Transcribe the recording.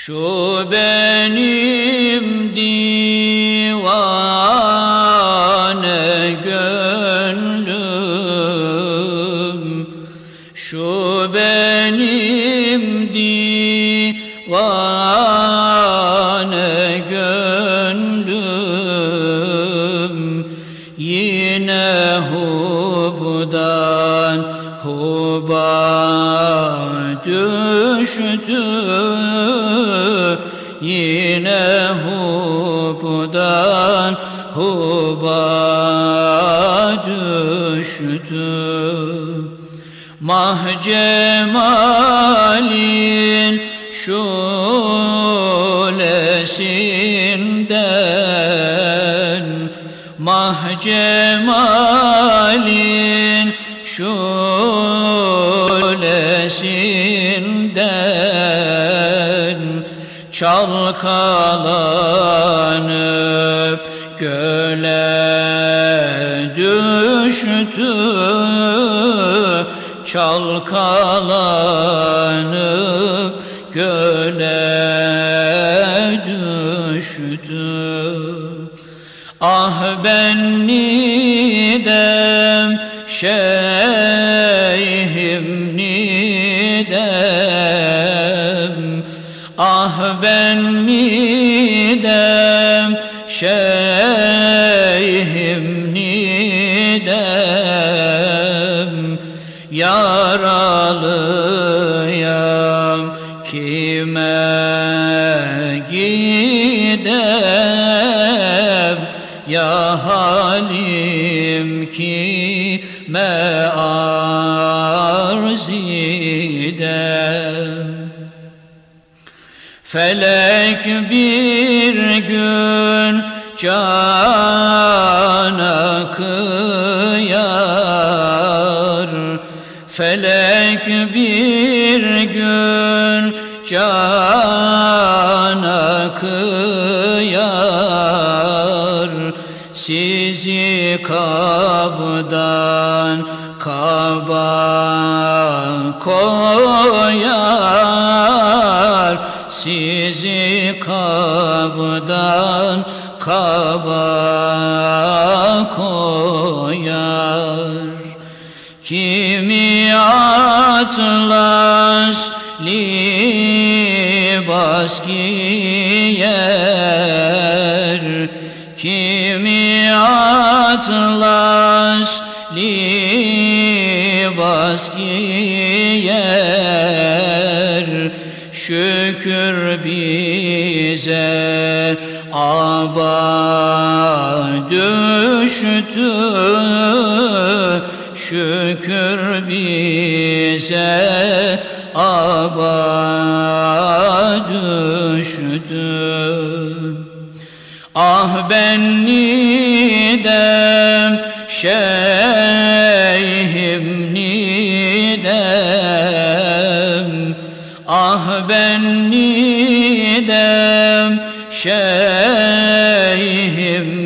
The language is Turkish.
Şu benim divane gönlüm, şu benim divane gönlüm, yine hubdan huba düştü, yine hubdan huba düştü. Mah cemalin şulesinden, mah cemalin şulesinden çalkalanıp göle düştü, çalkalanıp göle düştü. Ah ben nidem şeyhim nidem, ah ben nidem şeyhim nidem, yaralıyam kime gidem, ya halim kime arz idem. Felek bir gün cana kıyar, felek bir gün cana kıyar, sizi kabdan kaba koyar, sizi kabdan kaba koyar. Kimi atlas libas giyer, kimi atlas libas giyer, şükür bize aba düştü, şükür bize aba düştü. Ah ben nidem şeyhim nidem, ah ben nidem şeyhim